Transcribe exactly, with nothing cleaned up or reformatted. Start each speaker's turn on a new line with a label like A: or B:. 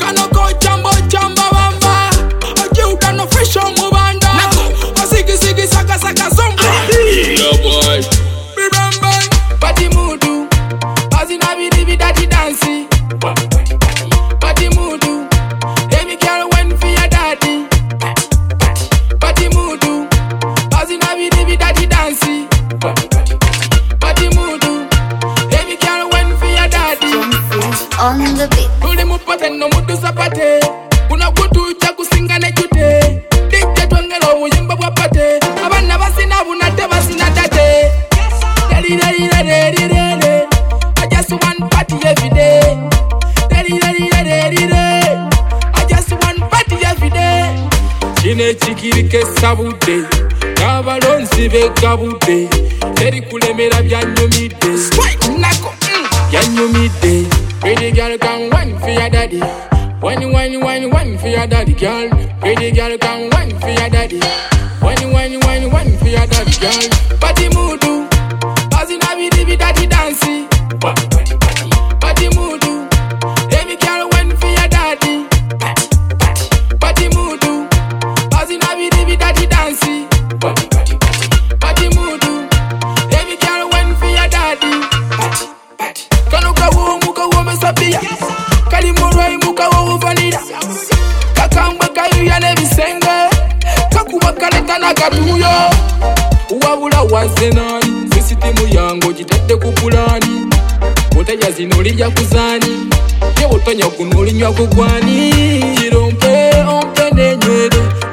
A: Kano ko chambo chamba bamba. Oji ukano fresh on mubanda. Osigi sigi saka saka zomba.
B: Yeah boy.
A: Remember, party mudu. Azina bidi bidi dati dansi. Party mudu. Baby girl when for your daddy. Party mudu. Azina bidi bidi dati dansi. Party mudu. Baby girl when for your daddy.
C: On the beat.
A: Tuli mupate no mudu zapate. Kuna kutu cha kusinga ne jute. Dikte twangelo muyimba wapate. Abana basina bunate basina tate. Daddy daddy daddy daddy. I just want party every day. Daddy daddy daddy daddy. I just want party every day. Chine chikirike sabude. Kabalonzi be kabude. Eri kulemera byanyumide. Nako. Byanyumide. Pretty girl can wine for your daddy. Wine, wine, wine, wine for your daddy, girl. Pretty girl can wine for your daddy. Wine, wine, wine, wine for your daddy, girl. Party mudu, azina bidi bidi dati dansi. Party mudu, baby girl wine for your daddy. Party mudu, azina bidi bidi dati dansi. Party mudu, baby girl wine for your daddy. Kanuka wo muka wo mesapia. Kali moroi muka wo vanida. Kakamba kayu ya nebisenge. Kakuba kaleta na katuyo. Uwabula wansenani. Sisitimu yango jitete kupulani. Moteja zinuli ya kuzani. Ye wotonya kunuli nywa kugwani. Jirompe ompe nenyede.